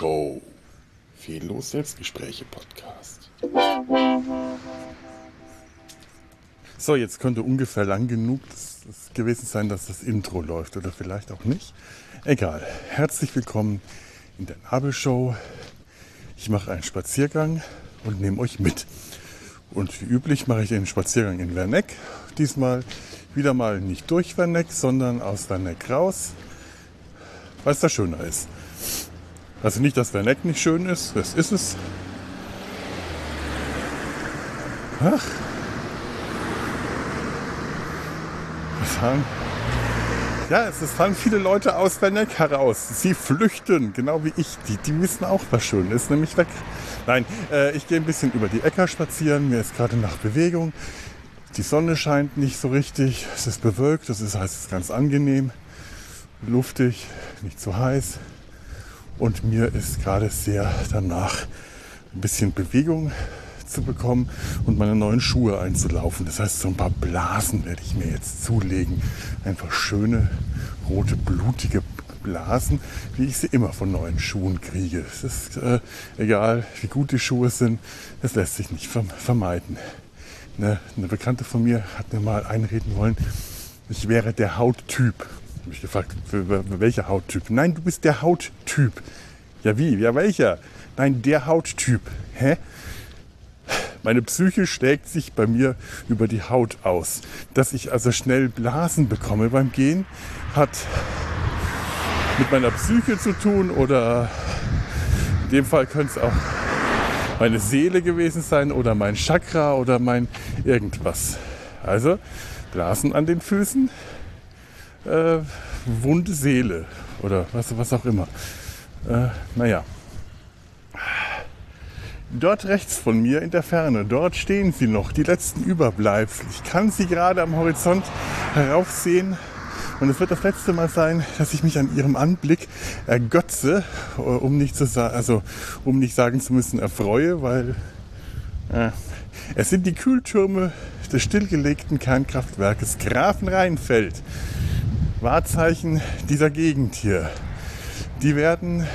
Show. Fehllos Selbstgespräche Podcast. So, jetzt könnte ungefähr lang genug das gewesen sein, dass das Intro läuft oder vielleicht auch nicht. Egal. Herzlich willkommen in der Nabelshow. Ich mache einen Spaziergang und nehme euch mit. Und wie üblich mache ich den Spaziergang in Werneck. Diesmal wieder mal nicht durch Werneck, sondern aus Werneck raus, weil es da schöner ist. Also nicht, dass Werneck nicht schön ist, das ist es. Ach. Es fahren viele Leute aus Werneck heraus. Sie flüchten, genau wie ich. Die wissen auch, was schön ist, nämlich weg. Nein, ich gehe ein bisschen über die Äcker spazieren. Mir ist gerade nach Bewegung. Die Sonne scheint nicht so richtig. Es ist bewölkt, das heißt, es ist ganz angenehm. Luftig, nicht zu heiß. Und mir ist gerade sehr danach, ein bisschen Bewegung zu bekommen und meine neuen Schuhe einzulaufen. Das heißt, so ein paar Blasen werde ich mir jetzt zulegen. Einfach schöne, rote, blutige Blasen, wie ich sie immer von neuen Schuhen kriege. Es ist egal, wie gut die Schuhe sind, das lässt sich nicht vermeiden. Eine Bekannte von mir hat mir mal einreden wollen, ich wäre der Hauttyp. Ich habe mich gefragt, für welcher Hauttyp? Nein, du bist der Hauttyp. Ja wie? Ja welcher? Nein, der Hauttyp. Hä? Meine Psyche schlägt sich bei mir über die Haut aus. Dass ich also schnell Blasen bekomme beim Gehen, hat mit meiner Psyche zu tun oder in dem Fall könnte es auch meine Seele gewesen sein oder mein Chakra oder mein irgendwas. Also Blasen an den Füßen, wunde Seele oder was auch immer. Dort rechts von mir in der Ferne, dort stehen sie noch, die letzten Überbleibsel. Ich kann sie gerade am Horizont heraufsehen und es wird das letzte Mal sein, dass ich mich an ihrem Anblick ergötze, um nicht sagen zu müssen erfreue, weil es sind die Kühltürme des stillgelegten Kernkraftwerkes Grafenrheinfeld. Wahrzeichen dieser Gegend hier. Die werden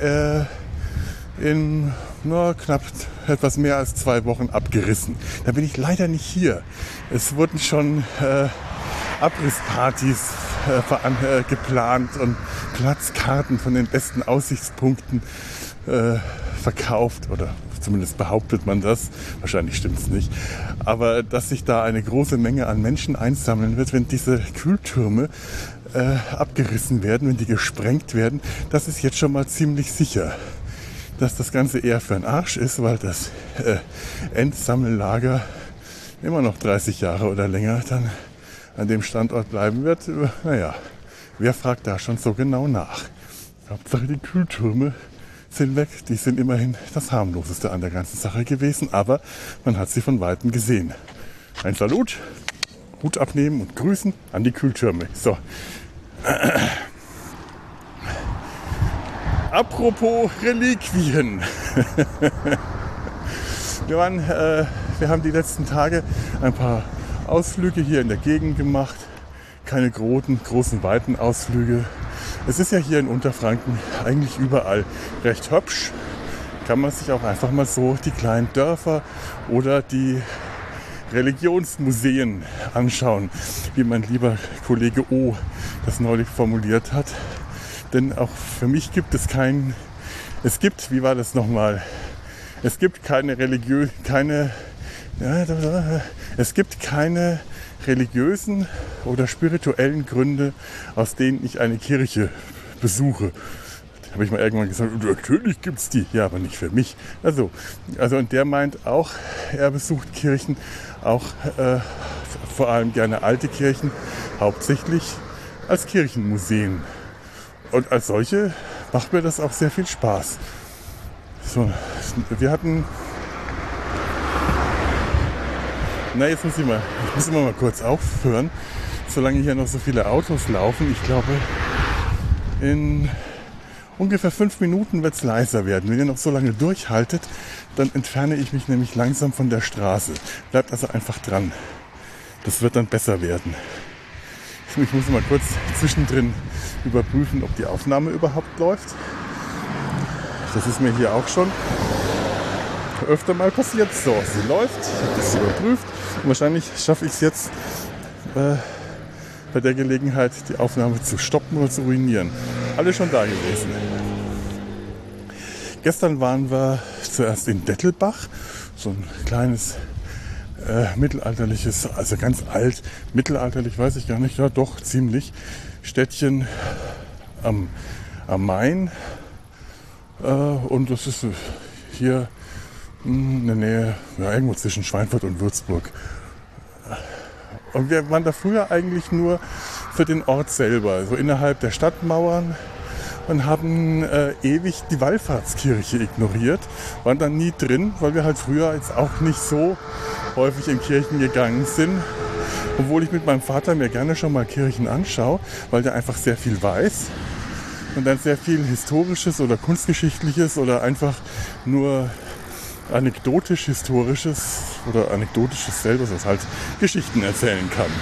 in knapp etwas mehr als 2 Wochen abgerissen. Da bin ich leider nicht hier. Es wurden schon Abrisspartys geplant und Platzkarten von den besten Aussichtspunkten verkauft oder zumindest behauptet man das. Wahrscheinlich stimmt es nicht. Aber dass sich da eine große Menge an Menschen einsammeln wird, wenn diese Kühltürme abgerissen werden, wenn die gesprengt werden, das ist jetzt schon mal ziemlich sicher. Dass das Ganze eher für den Arsch ist, weil das Endsammellager immer noch 30 Jahre oder länger dann an dem Standort bleiben wird. Wer fragt da schon so genau nach? Hauptsache die Kühltürme sind weg. Die sind immerhin das harmloseste an der ganzen Sache gewesen, aber man hat sie von Weitem gesehen. Ein Salut, Hut abnehmen und grüßen an die Kühltürme. So. Apropos Reliquien. Wir haben die letzten Tage ein paar Ausflüge hier in der Gegend gemacht. Keine großen, weiten Ausflüge. Es ist ja hier in Unterfranken eigentlich überall recht hübsch. Kann man sich auch einfach mal so die kleinen Dörfer oder die Religionsmuseen anschauen, wie mein lieber Kollege O. das neulich formuliert hat. Denn auch für mich gibt es keine religiösen oder spirituellen Gründe, aus denen ich eine Kirche besuche. Da habe ich mal irgendwann gesagt, natürlich gibt's die, ja, aber nicht für mich. Also und der meint auch, er besucht Kirchen, auch vor allem gerne alte Kirchen, hauptsächlich als Kirchenmuseen. Und als solche macht mir das auch sehr viel Spaß. So, jetzt muss ich mal kurz aufhören, solange hier noch so viele Autos laufen. Ich glaube, in ungefähr 5 Minuten wird es leiser werden. Wenn ihr noch so lange durchhaltet, dann entferne ich mich nämlich langsam von der Straße. Bleibt also einfach dran. Das wird dann besser werden. Ich muss mal kurz zwischendrin überprüfen, ob die Aufnahme überhaupt läuft. Das ist mir hier auch schon öfter mal passiert. So, sie läuft, ich habe das überprüft und wahrscheinlich schaffe ich es jetzt bei der Gelegenheit, die Aufnahme zu stoppen oder zu ruinieren. Alle schon da gewesen. Gestern waren wir zuerst in Dettelbach, so ein kleines mittelalterliches, also ganz alt, mittelalterlich weiß ich gar nicht, ja doch ziemlich, Städtchen am Main. Und das ist hier in der Nähe, ja, irgendwo zwischen Schweinfurt und Würzburg. Und wir waren da früher eigentlich nur für den Ort selber, so innerhalb der Stadtmauern, und haben ewig die Wallfahrtskirche ignoriert, waren dann nie drin, weil wir halt früher jetzt auch nicht so häufig in Kirchen gegangen sind. Obwohl ich mit meinem Vater mir gerne schon mal Kirchen anschaue, weil der einfach sehr viel weiß und dann sehr viel Historisches oder Kunstgeschichtliches oder einfach nur anekdotisch-historisches oder anekdotisches selber, das halt Geschichten erzählen kann.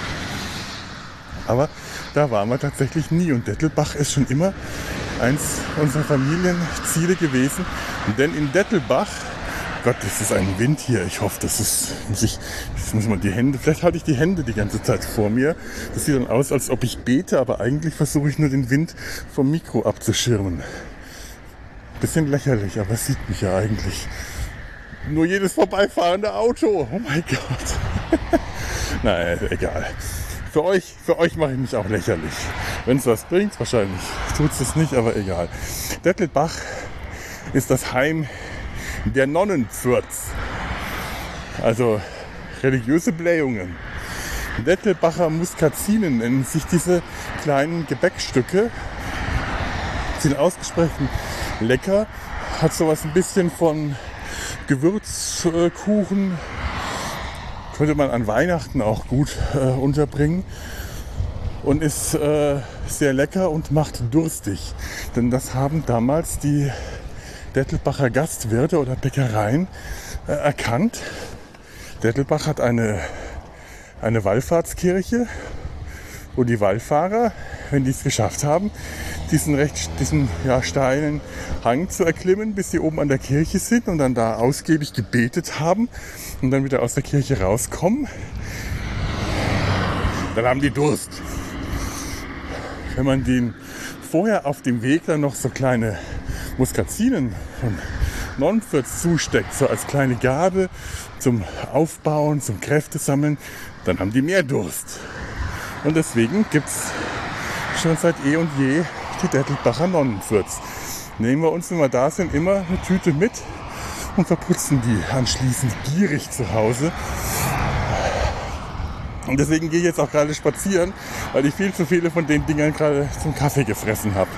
Aber da waren wir tatsächlich nie und Dettelbach ist schon immer eins unserer Familienziele gewesen. Denn in Dettelbach, Gott, das ist ein Wind hier. Ich hoffe, das muss man die Hände, vielleicht halte ich die Hände die ganze Zeit vor mir. Das sieht dann aus, als ob ich bete, aber eigentlich versuche ich nur den Wind vom Mikro abzuschirmen. Bisschen lächerlich, aber es sieht mich ja eigentlich nur jedes vorbeifahrende Auto. Oh mein Gott. Naja, egal. Für euch mache ich mich auch lächerlich. Wenn es was bringt, wahrscheinlich tut es nicht, aber egal. Dettelbach ist das Heim der Nonnenpfürz, also religiöse Blähungen. Dettelbacher Muskazinen nennen sich diese kleinen Gebäckstücke, sind ausgesprochen lecker, hat sowas ein bisschen von Gewürzkuchen, könnte man an Weihnachten auch gut unterbringen und ist sehr lecker und macht durstig, denn das haben damals die Dettelbacher Gastwirte oder Bäckereien erkannt. Dettelbach hat eine Wallfahrtskirche, wo die Wallfahrer, wenn die es geschafft haben, diesen steilen Hang zu erklimmen, bis sie oben an der Kirche sind und dann da ausgiebig gebetet haben und dann wieder aus der Kirche rauskommen, dann haben die Durst. Wenn man den vorher auf dem Weg dann noch so kleine Muskazinen von Nonnenpfürz zusteckt, so als kleine Gabe zum Aufbauen, zum Kräftesammeln, dann haben die mehr Durst. Und deswegen gibt es schon seit eh und je die Dettelbacher Nonnenpfürz. Nehmen wir uns, wenn wir da sind, immer eine Tüte mit und verputzen die anschließend gierig zu Hause. Und deswegen gehe ich jetzt auch gerade spazieren, weil ich viel zu viele von den Dingern gerade zum Kaffee gefressen habe.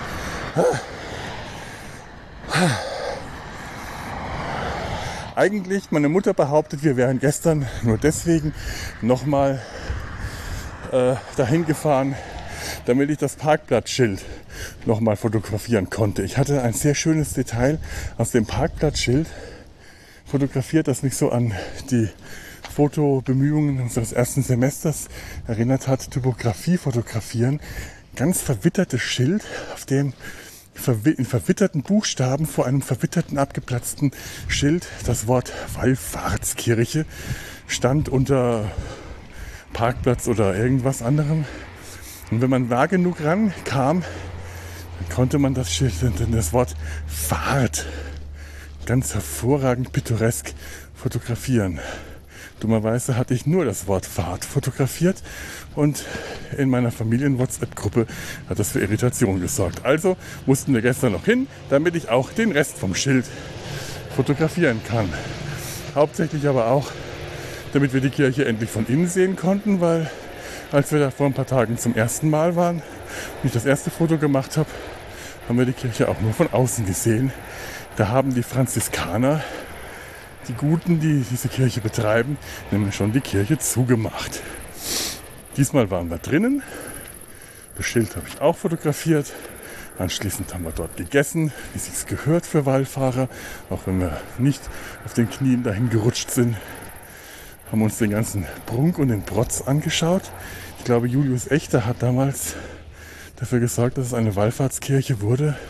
Eigentlich, meine Mutter behauptet, wir wären gestern nur deswegen nochmal dahin gefahren, damit ich das Parkplatzschild nochmal fotografieren konnte. Ich hatte ein sehr schönes Detail aus dem Parkplatzschild fotografiert, das mich so an die Fotobemühungen unseres ersten Semesters erinnert hat. Typografie fotografieren. Ganz verwittertes Schild, auf dem in verwitterten Buchstaben vor einem verwitterten, abgeplatzten Schild das Wort Wallfahrtskirche stand unter Parkplatz oder irgendwas anderem. Und wenn man nah genug rankam, dann konnte man das Schild, das Wort Fahrt ganz hervorragend pittoresk fotografieren. Dummerweise hatte ich nur das Wort Fahrt fotografiert und in meiner Familien-WhatsApp-Gruppe hat das für Irritation gesorgt. Also mussten wir gestern noch hin, damit ich auch den Rest vom Schild fotografieren kann. Hauptsächlich aber auch, damit wir die Kirche endlich von innen sehen konnten, weil als wir da vor ein paar Tagen zum ersten Mal waren und ich das erste Foto gemacht habe, haben wir die Kirche auch nur von außen gesehen. Da haben die Franziskaner, die Guten, die diese Kirche betreiben, nämlich schon die Kirche zugemacht. Diesmal waren wir drinnen. Das Schild habe ich auch fotografiert. Anschließend haben wir dort gegessen, wie es sich gehört für Wallfahrer, auch wenn wir nicht auf den Knien dahin gerutscht sind. Haben uns den ganzen Prunk und den Protz angeschaut. Ich glaube, Julius Echter hat damals dafür gesorgt, dass es eine Wallfahrtskirche wurde,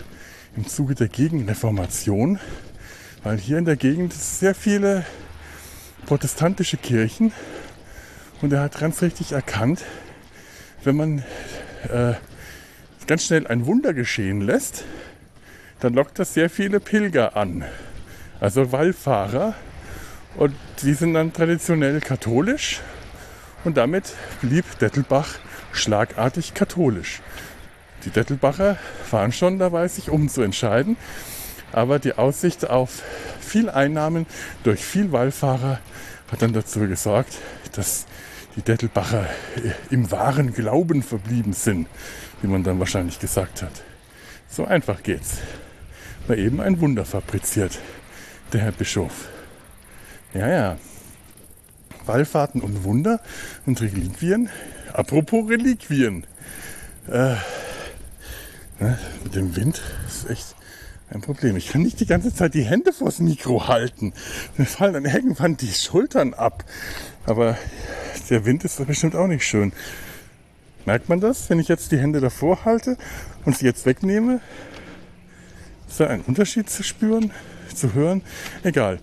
im Zuge der Gegenreformation, weil hier in der Gegend sehr viele protestantische Kirchen und er hat ganz richtig erkannt, wenn man ganz schnell ein Wunder geschehen lässt, dann lockt das sehr viele Pilger an, also Wallfahrer, und die sind dann traditionell katholisch und damit blieb Dettelbach schlagartig katholisch. Die Dettelbacher waren schon dabei, sich umzuentscheiden, aber die Aussicht auf viel Einnahmen durch viel Wallfahrer hat dann dazu gesorgt, dass die Dettelbacher im wahren Glauben verblieben sind, wie man dann wahrscheinlich gesagt hat. So einfach geht's. War eben ein Wunder fabriziert, der Herr Bischof. Ja. Wallfahrten und Wunder und Reliquien. Apropos Reliquien. Mit dem Wind ist echt ein Problem. Ich kann nicht die ganze Zeit die Hände vors Mikro halten. Mir fallen dann irgendwann die Schultern ab. Aber der Wind ist bestimmt auch nicht schön. Merkt man das, wenn ich jetzt die Hände davor halte und sie jetzt wegnehme? Ist da ein Unterschied zu spüren, zu hören? Egal.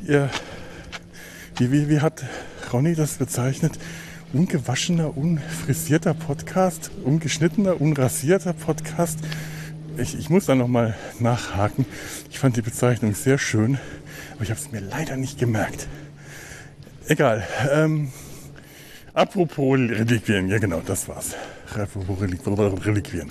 Wie hat Ronny das bezeichnet? Ungewaschener, unfrisierter Podcast, ungeschnittener, unrasierter Podcast. Ich muss da nochmal nachhaken. Ich fand die Bezeichnung sehr schön, aber ich habe es mir leider nicht gemerkt. Egal. Apropos Reliquien, ja genau, das war's. Apropos Reliquien.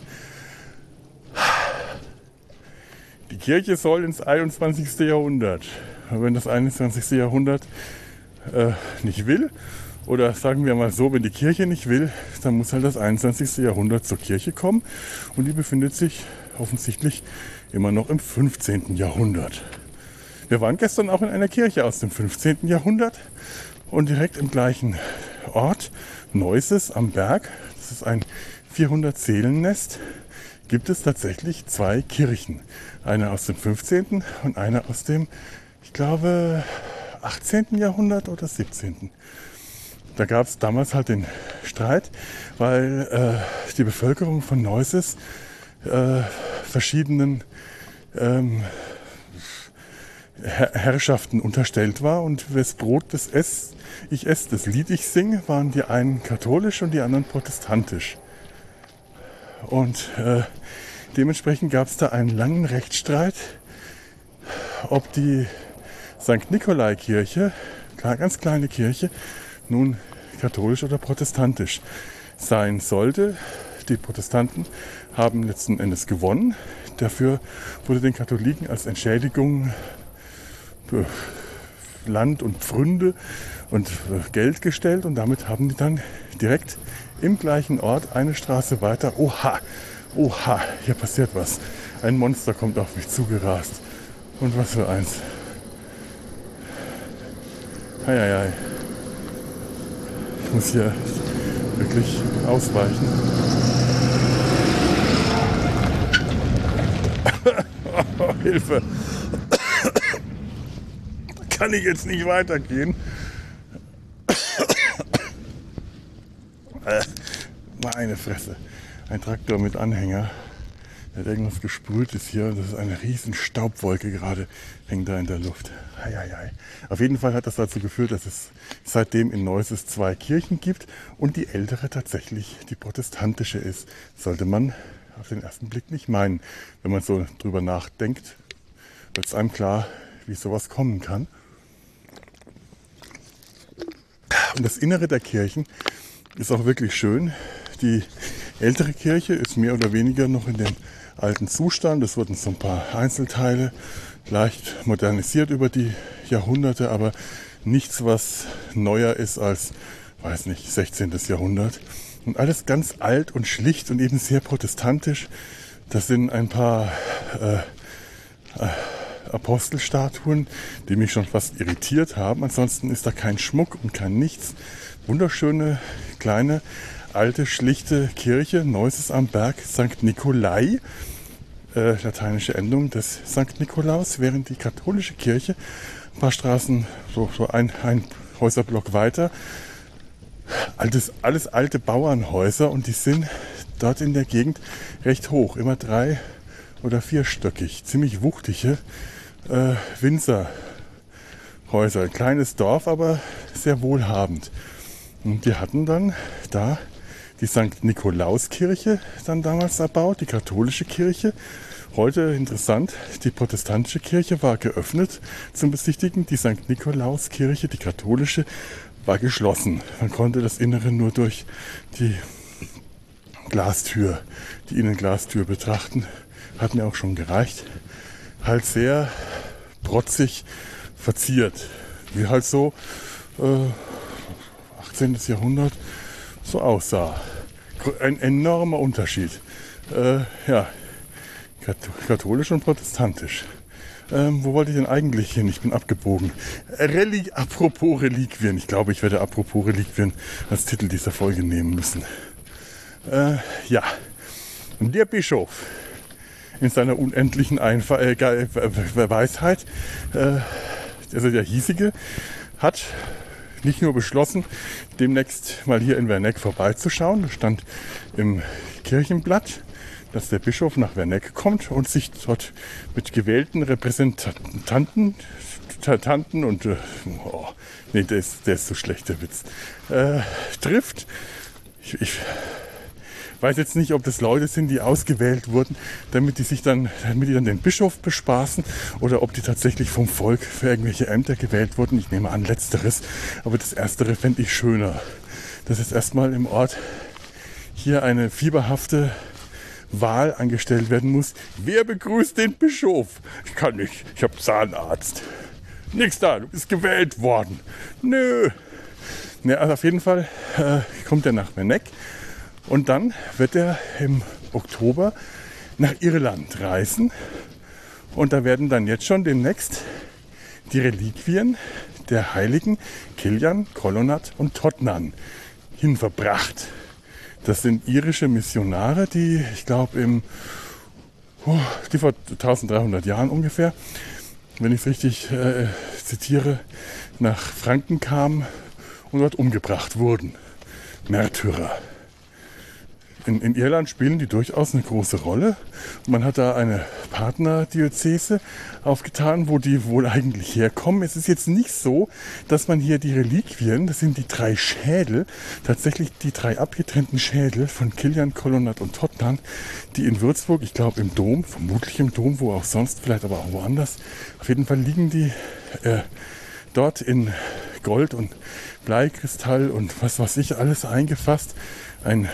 Die Kirche soll ins 21. Jahrhundert. Aber wenn das 21. Jahrhundert nicht will, oder sagen wir mal so, wenn die Kirche nicht will, dann muss halt das 21. Jahrhundert zur Kirche kommen. Und die befindet sich offensichtlich immer noch im 15. Jahrhundert. Wir waren gestern auch in einer Kirche aus dem 15. Jahrhundert und direkt im gleichen Ort, Neuses am Berg, das ist ein 400-Seelennest, gibt es tatsächlich 2 Kirchen. Eine aus dem 15. und eine aus dem, ich glaube, 18. Jahrhundert oder 17. Da gab es damals halt den Streit, weil die Bevölkerung von Neuses verschiedenen Herrschaften unterstellt war und das Brot das Lied ich sing, waren die einen katholisch und die anderen protestantisch. Und dementsprechend gab es da einen langen Rechtsstreit, ob die St. Nikolai-Kirche, ganz kleine Kirche, nun katholisch oder protestantisch sein sollte. Die Protestanten haben letzten Endes gewonnen. Dafür wurde den Katholiken als Entschädigung Land und Pfründe und Geld gestellt und damit haben die dann direkt im gleichen Ort eine Straße weiter. Oha, hier passiert was. Ein Monster kommt auf mich zugerast. Und was für eins. Eieiei. Ich muss hier wirklich ausweichen. Hilfe! Kann ich jetzt nicht weitergehen? Meine Fresse. Ein Traktor mit Anhänger. Der hat irgendwas gesprühtes hier. Das ist eine riesen Staubwolke gerade. Hängt da in der Luft. Eieiei. Auf jeden Fall hat das dazu geführt, dass es seitdem in Neuses 2 Kirchen gibt und die ältere tatsächlich die protestantische ist. Sollte man auf den ersten Blick nicht meinen. Wenn man so drüber nachdenkt, wird es einem klar, wie sowas kommen kann. Und das Innere der Kirchen ist auch wirklich schön. Die ältere Kirche ist mehr oder weniger noch in dem alten Zustand. Es wurden so ein paar Einzelteile leicht modernisiert über die Jahrhunderte, aber nichts, was neuer ist als, 16. Jahrhundert. Und alles ganz alt und schlicht und eben sehr protestantisch. Das sind ein paar Apostelstatuen, die mich schon fast irritiert haben. Ansonsten ist da kein Schmuck und kein nichts. Wunderschöne, kleine, alte, schlichte Kirche, Neuses am Berg, St. Nikolai, lateinische Endung des St. Nikolaus, während die katholische Kirche ein paar Straßen, so ein Häuserblock weiter, alles alte Bauernhäuser und die sind dort in der Gegend recht hoch, immer 3 oder vierstöckig, ziemlich wuchtige Winzerhäuser. Ein kleines Dorf, aber sehr wohlhabend. Und die hatten dann da die St. Nikolauskirche dann damals erbaut, die katholische Kirche. Heute interessant, die protestantische Kirche war geöffnet zum Besichtigen. Die St. Nikolauskirche, die katholische, war geschlossen. Man konnte das Innere nur durch die Glastür, die Innenglastür betrachten. Hat mir auch schon gereicht. Halt sehr protzig verziert. Wie halt so 18. Jahrhundert so aussah. Ein enormer Unterschied. Ja, katholisch und protestantisch. Wo wollte ich denn eigentlich hin? Ich bin abgebogen. Apropos Reliquien. Ich glaube, ich werde apropos Reliquien als Titel dieser Folge nehmen müssen. Ja, der Bischof in seiner unendlichen Weisheit, also der hiesige, hat nicht nur beschlossen, demnächst mal hier in Werneck vorbeizuschauen. Das stand im Kirchenblatt, dass der Bischof nach Werneck kommt und sich dort mit gewählten Repräsentanten und nee, der ist so schlecht, der Witz, trifft. Ich weiß jetzt nicht, ob das Leute sind, die ausgewählt wurden, damit die dann den Bischof bespaßen, oder ob die tatsächlich vom Volk für irgendwelche Ämter gewählt wurden. Ich nehme an, letzteres, aber das erstere fände ich schöner. Dass jetzt erstmal im Ort hier eine fieberhafte Wahl angestellt werden muss. Wer begrüßt den Bischof? Ich kann nicht, ich habe Zahnarzt. Nix da, du bist gewählt worden. Nö. Ja, also auf jeden Fall kommt er nach Werneck. Und dann wird er im Oktober nach Irland reisen. Und da werden dann jetzt schon demnächst die Reliquien der Heiligen Cillian, Colonnat und Totnan hinverbracht. Das sind irische Missionare, die, ich glaube, die vor 1300 Jahren ungefähr, wenn ich es richtig zitiere, nach Franken kamen und dort umgebracht wurden. Märtyrer. In Irland spielen die durchaus eine große Rolle. Man hat da eine Partnerdiözese aufgetan, wo die wohl eigentlich herkommen. Es ist jetzt nicht so, dass man hier die Reliquien, das sind die 3 Schädel, tatsächlich die 3 abgetrennten Schädel von Cillian, Colonnat und Totnan, die in Würzburg, ich glaube im Dom, vermutlich im Dom, wo auch sonst, vielleicht aber auch woanders, auf jeden Fall liegen die dort in Gold und Bleikristall und was weiß ich alles eingefasst. Ein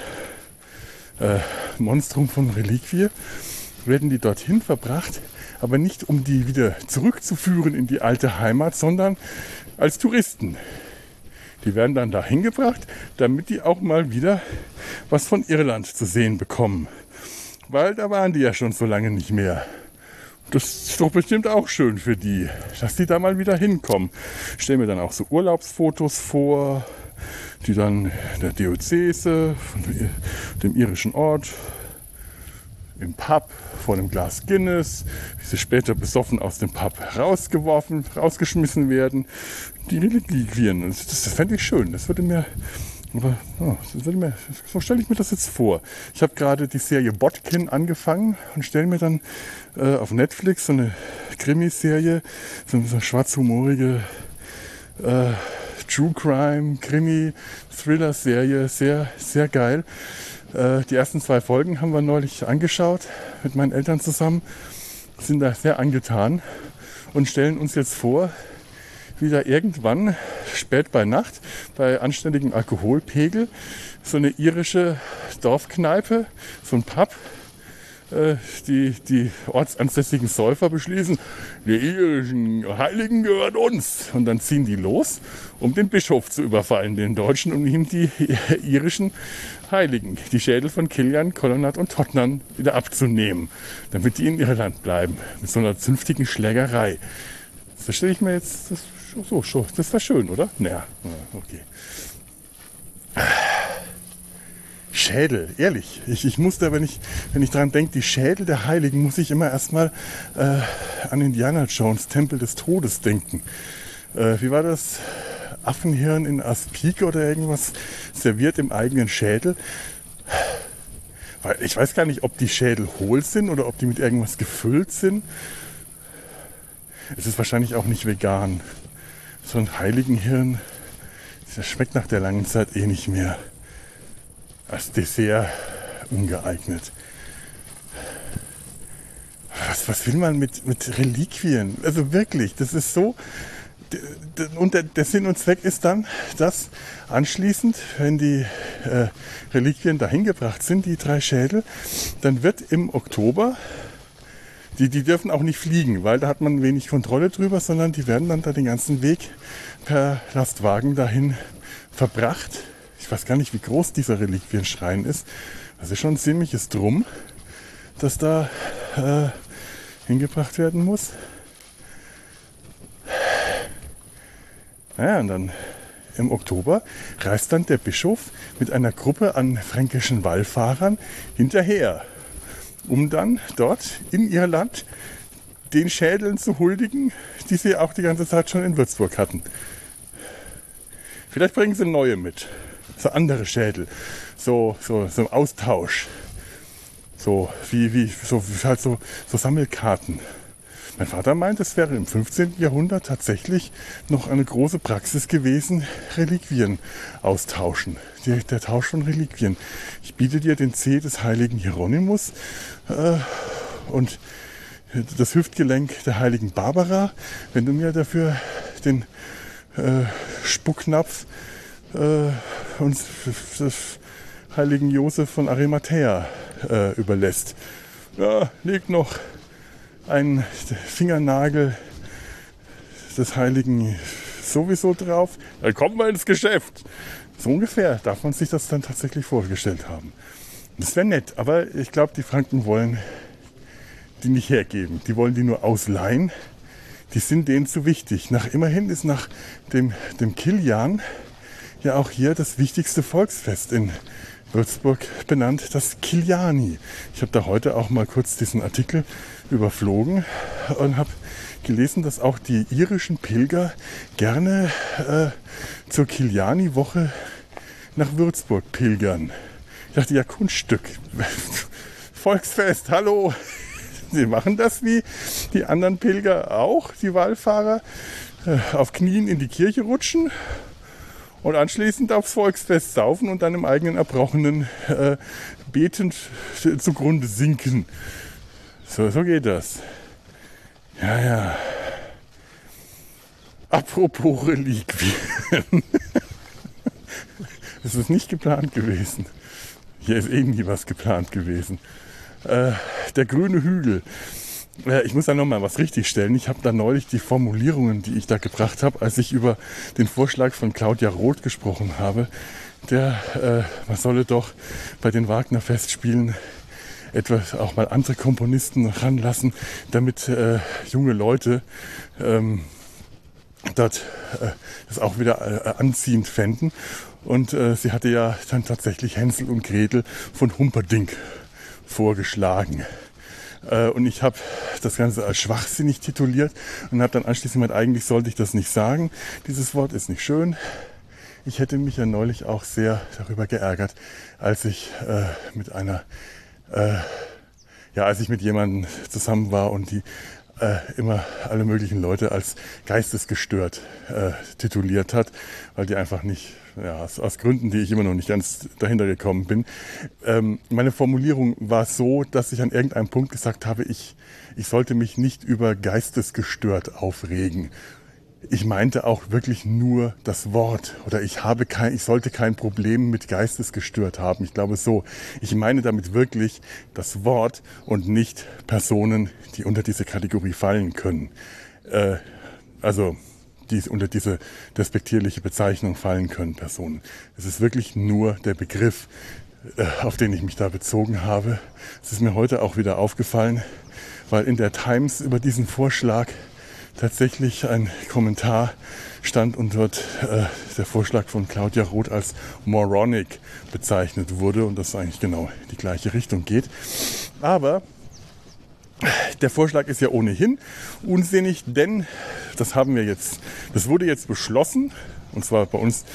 Monstrum von Reliquie, werden die dorthin verbracht, aber nicht um die wieder zurückzuführen in die alte Heimat, sondern als Touristen. Die werden dann dahin gebracht, damit die auch mal wieder was von Irland zu sehen bekommen. Weil da waren die ja schon so lange nicht mehr. Das ist doch bestimmt auch schön für die, dass die da mal wieder hinkommen. Ich stelle mir dann auch so Urlaubsfotos vor, die dann der Diözese, von dem irischen Ort, im Pub vor dem Glas Guinness, wie sie später besoffen aus dem Pub rausgeschmissen werden. Die Reliquien, das fände ich schön. So stelle ich mir das jetzt vor. Ich habe gerade die Serie Botkin angefangen und stelle mir dann auf Netflix so eine Krimiserie, so eine schwarzhumorige True Crime, Krimi, Thriller-Serie, sehr, sehr geil. Die ersten 2 Folgen haben wir neulich angeschaut mit meinen Eltern zusammen, sind da sehr angetan und stellen uns jetzt vor, wie da irgendwann spät bei Nacht bei anständigem Alkoholpegel so eine irische Dorfkneipe, so ein Pub, die ortsansässigen Säufer beschließen, die irischen Heiligen gehören uns. Und dann ziehen die los, um den Bischof zu überfallen, den Deutschen, und ihm die irischen Heiligen, die Schädel von Cillian, Colonnat und Totnan, wieder abzunehmen, damit die in Irland bleiben, mit so einer zünftigen Schlägerei. Das stelle ich mir jetzt das war schön, oder? Naja, okay. Schädel, ehrlich. Ich musste, wenn ich dran denke, die Schädel der Heiligen, muss ich immer erstmal an Indiana Jones, Tempel des Todes denken. Wie war das? Affenhirn in Aspik oder irgendwas serviert im eigenen Schädel. Weil ich weiß gar nicht, ob die Schädel hohl sind oder ob die mit irgendwas gefüllt sind. Es ist wahrscheinlich auch nicht vegan. So ein Heiligenhirn, das schmeckt nach der langen Zeit eh nicht mehr. Als Dessert ungeeignet. Was will man mit Reliquien? Also wirklich, das ist so. Und der Sinn und Zweck ist dann, dass anschließend, wenn die Reliquien dahin gebracht sind, die 3 Schädel, dann wird im Oktober, die dürfen auch nicht fliegen, weil da hat man wenig Kontrolle drüber, sondern die werden dann da den ganzen Weg per Lastwagen dahin verbracht. Ich weiß gar nicht, wie groß dieser Reliquienschrein ist. Das ist schon ein ziemliches Drum, das da hingebracht werden muss. Ja, und dann im Oktober reist dann der Bischof mit einer Gruppe an fränkischen Wallfahrern hinterher, um dann dort in ihr Land den Schädeln zu huldigen, die sie auch die ganze Zeit schon in Würzburg hatten. Vielleicht bringen sie neue mit, so andere Schädel, so im Austausch, so Sammelkarten. Mein Vater meint, es wäre im 15. Jahrhundert tatsächlich noch eine große Praxis gewesen, Reliquien austauschen. Der Tausch von Reliquien. Ich biete dir den Zeh des heiligen Hieronymus und das Hüftgelenk der heiligen Barbara, wenn du mir dafür den Spucknapf und des heiligen Josef von Arimathäa überlässt. Ja, liegt noch ein Fingernagel des Heiligen sowieso drauf. Dann kommen wir ins Geschäft. So ungefähr darf man sich das dann tatsächlich vorgestellt haben. Das wäre nett, aber ich glaube, die Franken wollen die nicht hergeben. Die wollen die nur ausleihen. Die sind denen zu wichtig. Immerhin ist nach dem Kilian ja auch hier das wichtigste Volksfest in Würzburg benannt, das Kiliani. Ich habe da heute auch mal kurz diesen Artikel überflogen und habe gelesen, dass auch die irischen Pilger gerne zur Kiliani-Woche nach Würzburg pilgern. Ich dachte, ja, Kunststück. Volksfest, hallo. Sie machen das wie die anderen Pilger auch, die Wallfahrer, auf Knien in die Kirche rutschen und anschließend aufs Volksfest saufen und dann im eigenen Erbrochenen betend zugrunde sinken. So geht das. Ja. Apropos Reliquien. Das ist nicht geplant gewesen. Hier ist eh nie was geplant gewesen. Der grüne Hügel. Ich muss da nochmal was richtigstellen. Ich habe da neulich die Formulierungen, die ich da gebracht habe, als ich über den Vorschlag von Claudia Roth gesprochen habe, man solle doch bei den Wagner-Festspielen etwas auch mal andere Komponisten ranlassen, damit junge Leute dort das auch wieder anziehend fänden. Und sie hatte ja dann tatsächlich Hänsel und Gretel von Humperdinck vorgeschlagen. Und ich habe das Ganze als schwachsinnig tituliert und habe dann anschließend gemeint, eigentlich sollte ich das nicht sagen. Dieses Wort ist nicht schön. Ich hätte mich ja neulich auch sehr darüber geärgert, als ich als ich mit jemandem zusammen war und die immer alle möglichen Leute als geistesgestört tituliert hat, weil die einfach nicht, aus Gründen, die ich immer noch nicht ganz dahinter gekommen bin. Meine Formulierung war so, dass ich an irgendeinem Punkt gesagt habe, ich sollte mich nicht über geistesgestört aufregen. Ich meinte auch wirklich nur das Wort oder ich sollte kein Problem mit geistesgestört haben. Ich glaube so, ich meine damit wirklich das Wort und nicht Personen, die unter diese Kategorie fallen können. Die unter diese despektierliche Bezeichnung fallen können, Personen. Es ist wirklich nur der Begriff, auf den ich mich da bezogen habe. Es ist mir heute auch wieder aufgefallen, weil in der Times über diesen Vorschlag tatsächlich ein Kommentar stand und dort der Vorschlag von Claudia Roth als moronic bezeichnet wurde und das eigentlich genau die gleiche Richtung geht. Aber der Vorschlag ist ja ohnehin unsinnig, denn das wurde jetzt beschlossen, und zwar bei uns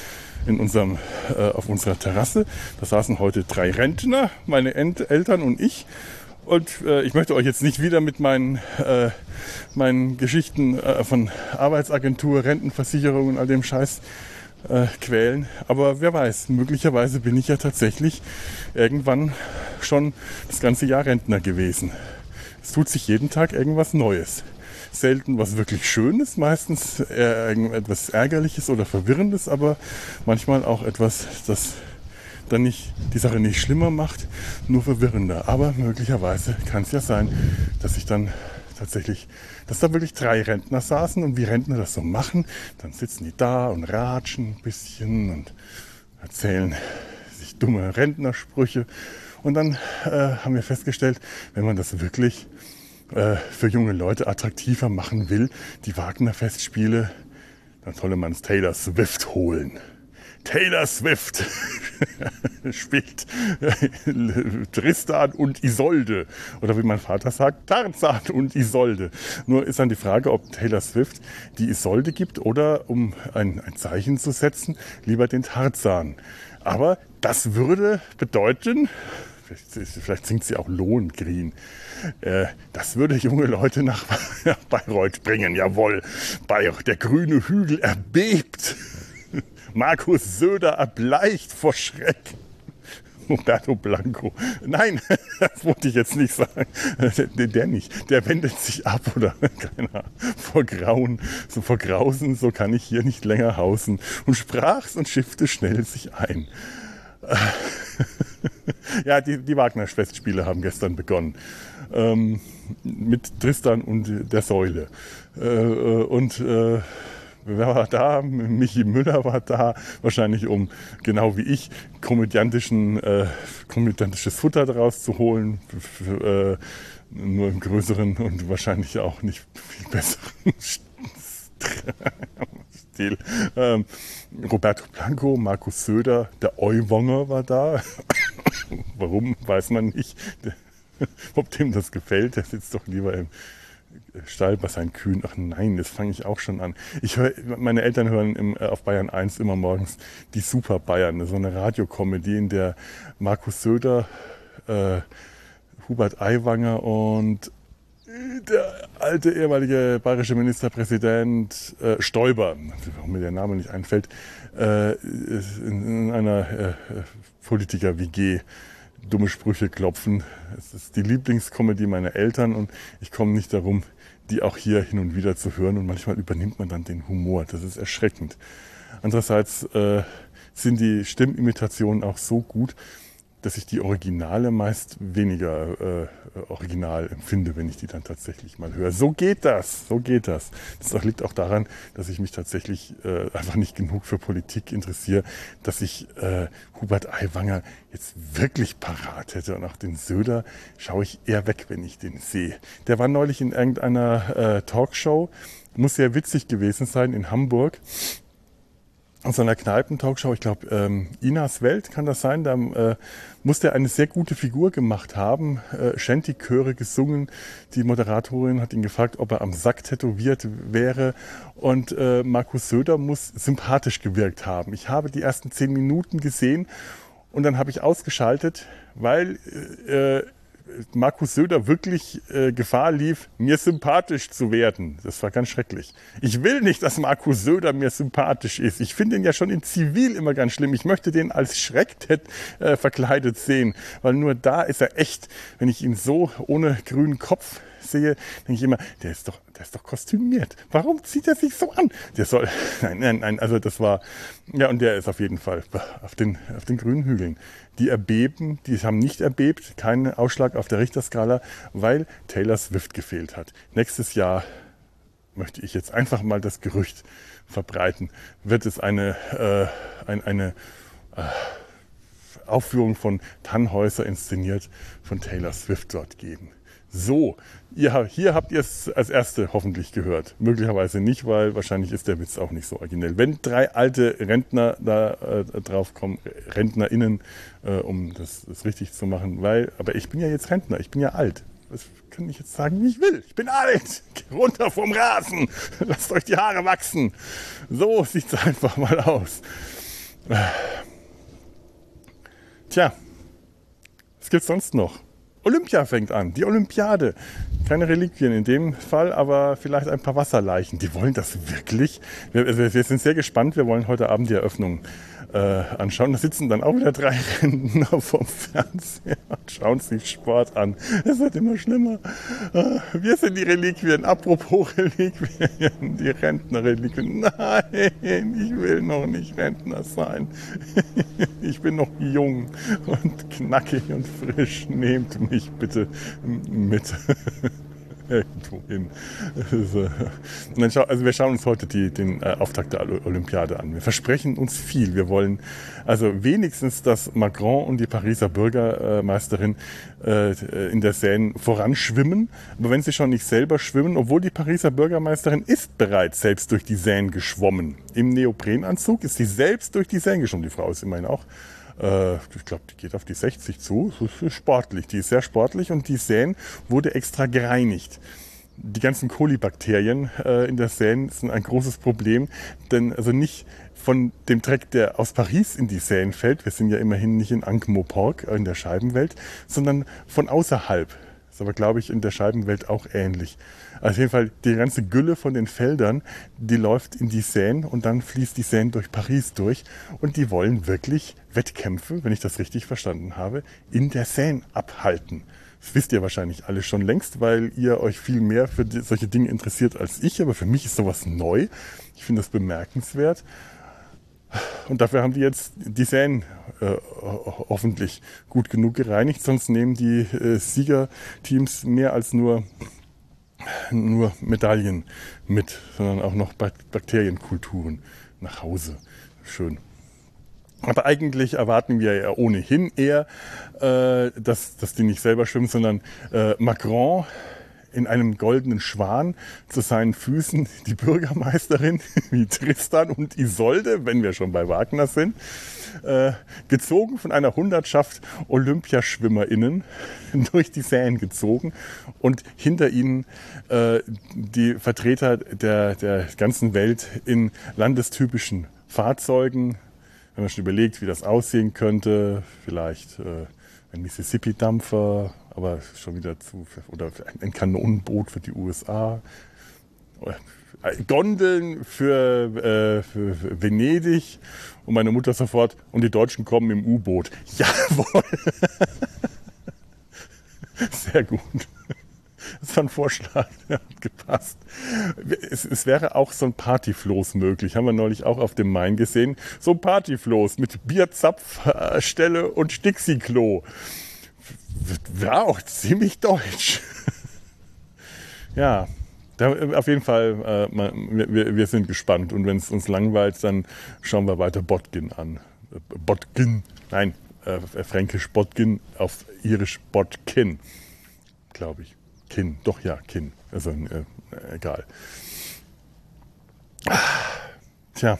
auf unserer Terrasse. Da saßen heute 3 Rentner, meine Eltern und ich. Und ich möchte euch jetzt nicht wieder mit meinen Geschichten von Arbeitsagentur, Rentenversicherung und all dem Scheiß quälen. Aber wer weiß, möglicherweise bin ich ja tatsächlich irgendwann schon das ganze Jahr Rentner gewesen. Es tut sich jeden Tag irgendwas Neues. Selten was wirklich Schönes, meistens eher irgendetwas Ärgerliches oder Verwirrendes, aber manchmal auch etwas, das dann nicht die Sache nicht schlimmer macht, nur verwirrender. Aber möglicherweise kann es ja sein, dass da wirklich 3 Rentner saßen und wie Rentner das so machen, dann sitzen die da und ratschen ein bisschen und erzählen sich dumme Rentnersprüche. Und dann haben wir festgestellt, wenn man das wirklich für junge Leute attraktiver machen will, die Wagner-Festspiele, dann solle man es Taylor Swift holen. Taylor Swift spielt Tristan und Isolde. Oder wie mein Vater sagt, Tarzan und Isolde. Nur ist dann die Frage, ob Taylor Swift die Isolde gibt oder, um ein Zeichen zu setzen, lieber den Tarzan. Aber das würde bedeuten, vielleicht singt sie auch Lohengrin, das würde junge Leute nach Bayreuth bringen. Jawohl, der grüne Hügel erbebt. Markus Söder erbleicht vor Schreck. Roberto Blanco. Nein, das wollte ich jetzt nicht sagen. Der nicht. Der wendet sich ab oder keine Ahnung, vor Grausen, so kann ich hier nicht länger hausen. Und sprach's und schiffte schnell sich ein. Ja, die Wagner-Festspiele haben gestern begonnen. Mit Tristan und der Säule. Wer war da? Michi Müller war da, wahrscheinlich um, genau wie ich, komödiantisches Futter daraus zu holen, nur im größeren und wahrscheinlich auch nicht viel besseren Stil. Roberto Blanco, Markus Söder, der Euwonger war da. Warum, weiß man nicht. Ob dem das gefällt, der sitzt doch lieber im Stall bei seinen Kühen. Ach nein, das fange ich auch schon an. Meine Eltern hören auf Bayern 1 immer morgens die Super Bayern, so eine Radiokomödie, in der Markus Söder, Hubert Aiwanger und der alte ehemalige bayerische Ministerpräsident Stoiber, warum mir der Name nicht einfällt, in einer Politiker-WG dumme Sprüche klopfen. Es ist die Lieblingskomödie meiner Eltern und ich komme nicht darum, die auch hier hin und wieder zu hören, und manchmal übernimmt man dann den Humor. Das ist erschreckend. Andererseits sind die Stimmimitationen auch so gut, dass ich die Originale meist weniger original empfinde, wenn ich die dann tatsächlich mal höre. So geht das. Das liegt auch daran, dass ich mich tatsächlich einfach nicht genug für Politik interessiere, dass ich Hubert Aiwanger jetzt wirklich parat hätte. Und auch den Söder schaue ich eher weg, wenn ich den sehe. Der war neulich in irgendeiner Talkshow, muss sehr witzig gewesen sein, in Hamburg. Aus einer Kneipen-Talkshow, ich glaube Inas Welt kann das sein, da muss der eine sehr gute Figur gemacht haben, Shanty-Chöre gesungen, die Moderatorin hat ihn gefragt, ob er am Sack tätowiert wäre, und Markus Söder muss sympathisch gewirkt haben. Ich habe die ersten 10 Minuten gesehen und dann habe ich ausgeschaltet, weil Markus Söder wirklich Gefahr lief, mir sympathisch zu werden. Das war ganz schrecklich. Ich will nicht, dass Markus Söder mir sympathisch ist. Ich finde ihn ja schon in Zivil immer ganz schlimm. Ich möchte den als Schreck verkleidet sehen, weil nur da ist er echt. Wenn ich ihn so ohne grünen Kopf sehe, denke ich immer, der ist doch kostümiert. Warum zieht er sich so an? Nein, also das war, ja, und der ist auf jeden Fall auf den grünen Hügeln. Die haben nicht erbebt, keinen Ausschlag auf der Richterskala, weil Taylor Swift gefehlt hat. Nächstes Jahr möchte ich jetzt einfach mal das Gerücht verbreiten, wird es eine Aufführung von Tannhäuser inszeniert von Taylor Swift dort geben. So, hier habt ihr es als Erste hoffentlich gehört. Möglicherweise nicht, weil wahrscheinlich ist der Witz auch nicht so originell. Wenn 3 alte Rentner da drauf kommen, RentnerInnen, um das richtig zu machen, aber ich bin ja jetzt Rentner, ich bin ja alt. Das kann ich jetzt sagen, wie ich will. Ich bin alt. Geh runter vom Rasen. Lasst euch die Haare wachsen. So sieht's einfach mal aus. Tja, was gibt's sonst noch? Olympia fängt an, die Olympiade. Keine Reliquien in dem Fall, aber vielleicht ein paar Wasserleichen. Die wollen das wirklich? Wir sind sehr gespannt. Wir wollen heute Abend die Eröffnung anschauen. Da sitzen dann auch wieder 3 Rentner vom Fernseher und schauen sich Sport an. Es wird immer schlimmer. Wir sind die Reliquien. Apropos Reliquien, die Rentner-Reliquien. Nein, ich will noch nicht Rentner sein. Ich bin noch jung und knackig und frisch. Nehmt mich bitte mit. Irgendwo hin. Also wir schauen uns heute den Auftakt der Olympiade an. Wir versprechen uns viel. Wir wollen also wenigstens, dass Macron und die Pariser Bürgermeisterin in der Seine voranschwimmen. Aber wenn sie schon nicht selber schwimmen, obwohl die Pariser Bürgermeisterin ist bereits selbst durch die Seine geschwommen. Im Neoprenanzug ist sie selbst durch die Seine geschwommen. Die Frau ist immerhin auch. Ich glaube, die geht auf die 60 zu. Das ist sportlich. Die ist sehr sportlich und die Seine wurde extra gereinigt. Die ganzen Kolibakterien in der Seine sind ein großes Problem, denn also nicht von dem Dreck, der aus Paris in die Seine fällt, wir sind ja immerhin nicht in Ankh-Morpork in der Scheibenwelt, sondern von außerhalb. Ist aber, glaube ich, in der Scheibenwelt auch ähnlich. Also auf jeden Fall die ganze Gülle von den Feldern, die läuft in die Seine und dann fließt die Seine durch Paris durch. Und die wollen wirklich Wettkämpfe, wenn ich das richtig verstanden habe, in der Seine abhalten. Das wisst ihr wahrscheinlich alle schon längst, weil ihr euch viel mehr für solche Dinge interessiert als ich. Aber für mich ist sowas neu. Ich finde das bemerkenswert. Und dafür haben die jetzt die Seine hoffentlich gut genug gereinigt. Sonst nehmen die Siegerteams mehr als nur Medaillen mit, sondern auch noch Bakterienkulturen nach Hause. Schön. Aber eigentlich erwarten wir ja ohnehin eher, dass die nicht selber schwimmen, sondern Macron in einem goldenen Schwan zu seinen Füßen die Bürgermeisterin wie Tristan und Isolde, wenn wir schon bei Wagner sind, gezogen von einer Hundertschaft OlympiaschwimmerInnen durch die Seine gezogen und hinter ihnen die Vertreter der ganzen Welt in landestypischen Fahrzeugen. Wenn man schon überlegt, wie das aussehen könnte, vielleicht ein Mississippi-Dampfer, aber schon wieder oder ein Kanonenboot für die USA, Gondeln für Venedig und meine Mutter sofort, und die Deutschen kommen im U-Boot. Jawohl! Sehr gut. Das war ein Vorschlag, der hat gepasst. Es wäre auch so ein Partyfloß möglich, haben wir neulich auch auf dem Main gesehen. So ein Partyfloß mit Bierzapfstelle und Stixi-Klo. War auch ziemlich deutsch. Ja, auf jeden Fall, wir sind gespannt. Und wenn es uns langweilt, dann schauen wir weiter Botkin an. Botkin, nein, fränkisch Botkin, auf irisch Botkin, glaube ich. Kin, doch ja, Kin. Also egal. Tja,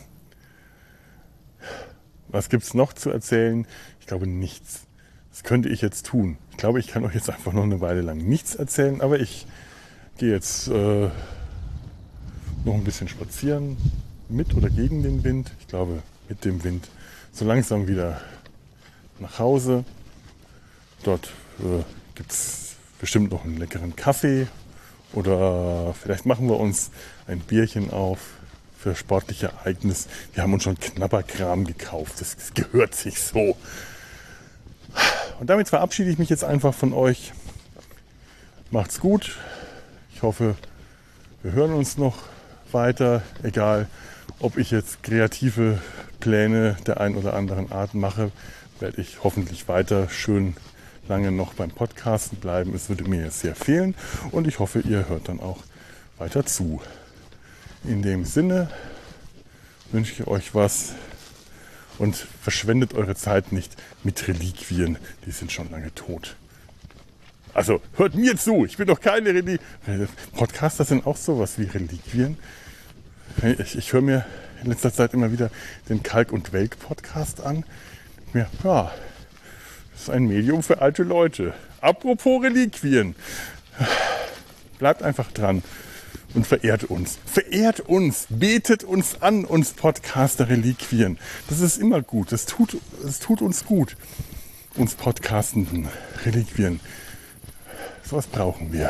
was gibt's noch zu erzählen? Ich glaube nichts. Das könnte ich jetzt tun. Ich glaube, ich kann euch jetzt einfach noch eine Weile lang nichts erzählen, aber ich gehe jetzt noch ein bisschen spazieren, mit oder gegen den Wind. Ich glaube, mit dem Wind. So langsam wieder nach Hause. Dort gibt's bestimmt noch einen leckeren Kaffee oder vielleicht machen wir uns ein Bierchen auf für sportliche Ereignis. Wir haben uns schon Knabberkram gekauft. Das gehört sich so. Und damit verabschiede ich mich jetzt einfach von euch. Macht's gut. Ich hoffe, wir hören uns noch weiter. Egal, ob ich jetzt kreative Pläne der ein oder anderen Art mache, werde ich hoffentlich weiter schön lange noch beim Podcasten bleiben. Es würde mir jetzt sehr fehlen und ich hoffe, ihr hört dann auch weiter zu. In dem Sinne wünsche ich euch was und verschwendet eure Zeit nicht mit Reliquien, die sind schon lange tot. Also hört mir zu, ich bin doch keine Reliquien. Podcaster sind auch sowas wie Reliquien. Ich höre mir in letzter Zeit immer wieder den Kalk und Welk Podcast an. Ja, das ist ein Medium für alte Leute. Apropos Reliquien. Bleibt einfach dran und verehrt uns. Verehrt uns, betet uns an, uns Podcaster-Reliquien. Das ist immer gut, das tut uns gut, uns podcastenden Reliquien. Sowas brauchen wir.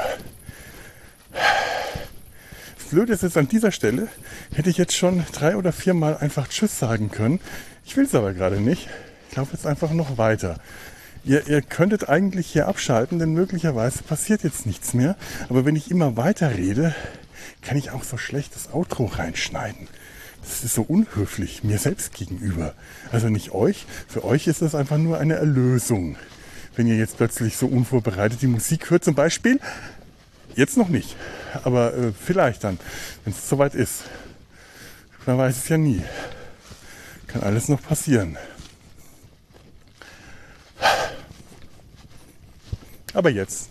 Das Blöde ist jetzt, an dieser Stelle hätte ich jetzt schon 3 oder 4 Mal einfach Tschüss sagen können. Ich will es aber gerade nicht. Ich laufe jetzt einfach noch weiter. Ihr könntet eigentlich hier abschalten, denn möglicherweise passiert jetzt nichts mehr. Aber wenn ich immer weiter rede, kann ich auch so schlecht das Outro reinschneiden. Das ist so unhöflich mir selbst gegenüber. Also nicht euch. Für euch ist das einfach nur eine Erlösung. Wenn ihr jetzt plötzlich so unvorbereitet die Musik hört zum Beispiel. Jetzt noch nicht. Aber vielleicht dann, wenn es soweit ist. Man weiß es ja nie. Kann alles noch passieren. Aber jetzt.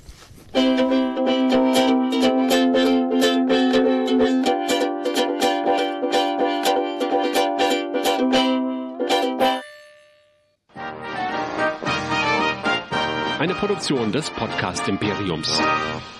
Eine Produktion des Podcast Imperiums.